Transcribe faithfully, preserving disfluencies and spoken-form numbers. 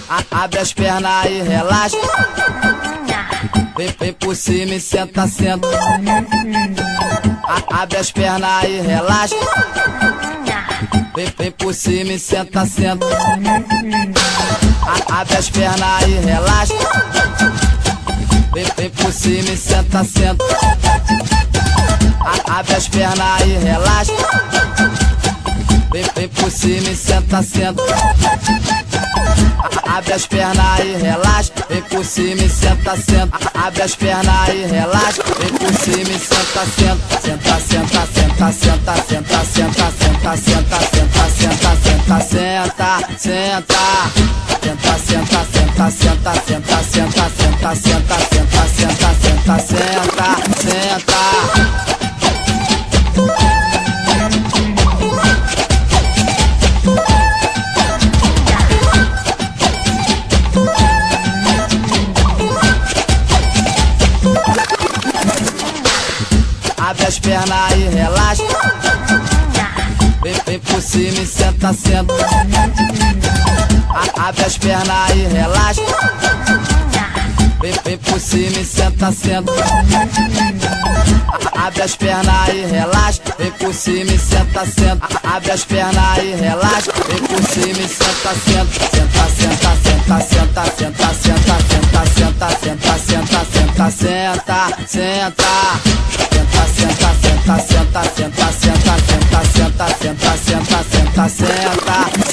A, abre as pernas e relaxa. Vem, vem por cima e senta, senta. A, abre as pernas e relaxa. Vem, vem por cima e senta, senta. A, abre as pernas e relaxa. Vem, vem por cima e senta, senta. A, abre as pernas e relaxa. Vem, vem por cima e senta, senta. Abre as pernas e relaxa, vem por cima e senta, senta. Abre as pernas e relaxa, vem por cima e senta, senta. Senta, senta, senta, senta, senta, senta, senta, senta, senta, senta, senta, senta, senta. Senta, senta, senta, senta, senta, senta, senta, senta, senta, senta, senta, senta, senta. Abre as pernas e relaxa. Vem, vem por cima e senta, senta. A, abre as pernas e relaxa. Vem, vem por cima e senta, senta. A, abre as pernas e relaxa. Vem por cima e senta, senta. A, abre as pernas e relaxa. Vem por cima e senta, senta. Senta, senta, senta, senta, senta, senta, senta, senta, senta, senta, senta, senta, senta. Senta, senta, senta, senta, senta, senta, senta, senta, senta, senta, senta, senta.